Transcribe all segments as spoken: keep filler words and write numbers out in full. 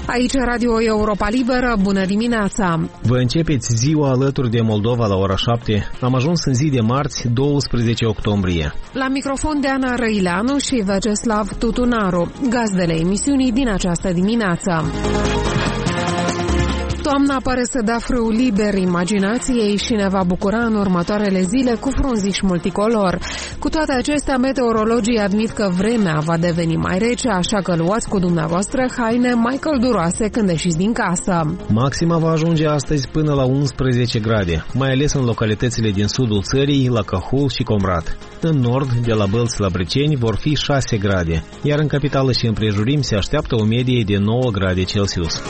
Aici Radio Europa Liberă, bună dimineața! Vă începeți ziua alături de Moldova la ora șapte. Am ajuns în zi de marți, douăsprezece octombrie. La microfon de Ana Răileanu și Veceslav Tutunaru, gazdele emisiunii din această dimineață. Toamna pare să dea frâu liber imaginației și ne va bucura în următoarele zile cu frunziș multicolor. Cu toate acestea, meteorologii admit că vremea va deveni mai rece, așa că luați cu dumneavoastră haine mai călduroase când ieșiți din casă. Maxima va ajunge astăzi până la unsprezece grade, mai ales în localitățile din sudul țării, la Cahul și Comrat. În nord, de la Bălți la Brăceni, vor fi șase grade, iar în capitală și împrejurim se așteaptă o medie de nouă grade Celsius.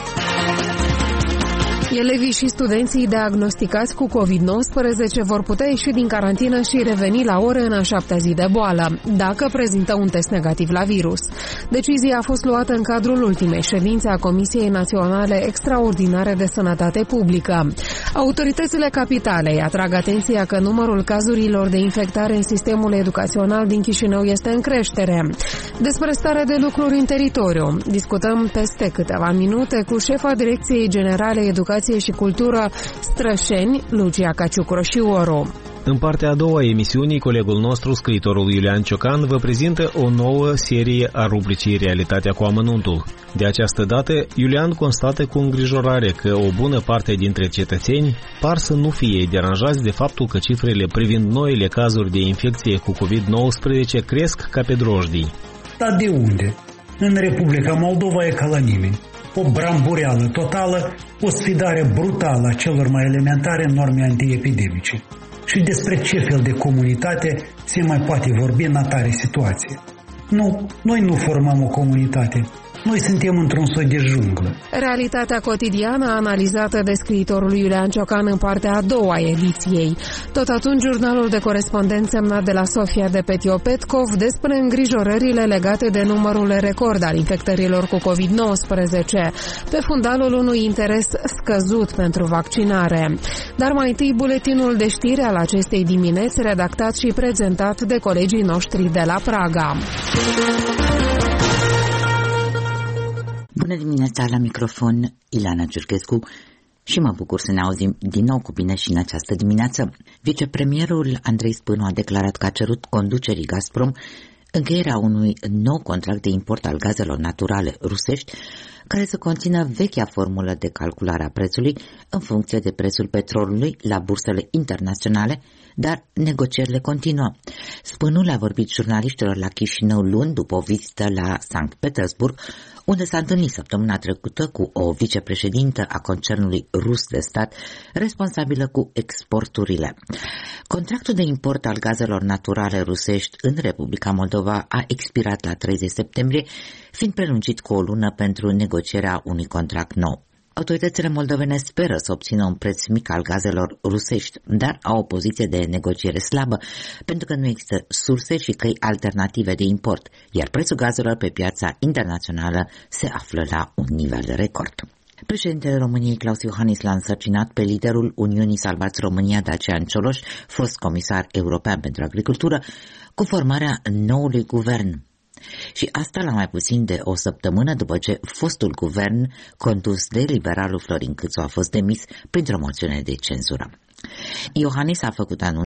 Elevii și studenții diagnosticați cu covid nouăsprezece vor putea ieși din carantină și reveni la ore în a șaptea zi de boală, dacă prezintă un test negativ la virus. Decizia a fost luată în cadrul ultimei ședințe a Comisiei Naționale Extraordinare de Sănătate Publică. Autoritățile capitalei atrag atenția că numărul cazurilor de infectare în sistemul educațional din Chișinău este în creștere. Despre starea de lucruri în teritoriu discutăm peste câteva minute cu șefa Direcției Generale Educației și Cultură Strășeni, Lucia Caciuc-Roșioru. În partea a doua a emisiunii, colegul nostru, scriitorul Iulian Ciocan, vă prezintă o nouă serie a rubricii Realitatea cu amănuntul. De această dată, Iulian constată cu îngrijorare că o bună parte dintre cetățeni par să nu fie deranjați de faptul că cifrele privind noile cazuri de infecție cu covid nouăsprezece cresc ca pe drojdii. Dar de unde? În Republica Moldova e ca la nimeni. O brambureală totală, o sfidare brutală a celor mai elementare norme antiepidemice. Și despre ce fel de comunitate se mai poate vorbi în atare situație? Nu, noi nu formăm o comunitate. Noi suntem într-un soi de junglă. Realitatea cotidiană analizată de scriitorul Iulian Ciocan în partea a doua a ediției. Tot atunci, jurnalul de corespondență semnat de la Sofia de Petio-Petkov despre îngrijorările legate de numărul record al infectărilor cu covid nouăsprezece, pe fundalul unui interes scăzut pentru vaccinare. Dar mai întâi, buletinul de știri al acestei dimineți, redactat și prezentat de colegii noștri de la Praga. Bună dimineața, la microfon Ilana Ciurchescu și mă bucur să ne auzim din nou cu bine și în această dimineață. Vicepremierul Andrei Spânu a declarat că a cerut conducerii Gazprom încheierea unui nou contract de import al gazelor naturale rusești, care să conțină vechea formulă de calculare a prețului în funcție de prețul petrolului la bursele internaționale, dar negocierile continuă. Spânul a vorbit jurnaliștilor la Chișinău luni după o vizită la Sankt Petersburg, unde s-a întâlnit săptămâna trecută cu o vicepreședintă a concernului rus de stat responsabilă cu exporturile. Contractul de import al gazelor naturale rusești în Republica Moldova a expirat la treizeci septembrie, fiind prelungit cu o lună pentru negocierea unui contract nou. Autoritățile moldovene speră să obțină un preț mic al gazelor rusești, dar au o poziție de negociere slabă, pentru că nu există surse și căi alternative de import, iar prețul gazelor pe piața internațională se află la un nivel de record. Președintele României, Claus Iohannis, l-a însărcinat pe liderul Uniunii Salvați România, Dacian Cioloș, fost comisar european pentru agricultură, cu formarea noului guvern. Și asta la mai puțin de o săptămână după ce fostul guvern, condus de liberalul Florin Câțu, a fost demis printr-o moțiune de cenzură. Iohannis a făcut anunț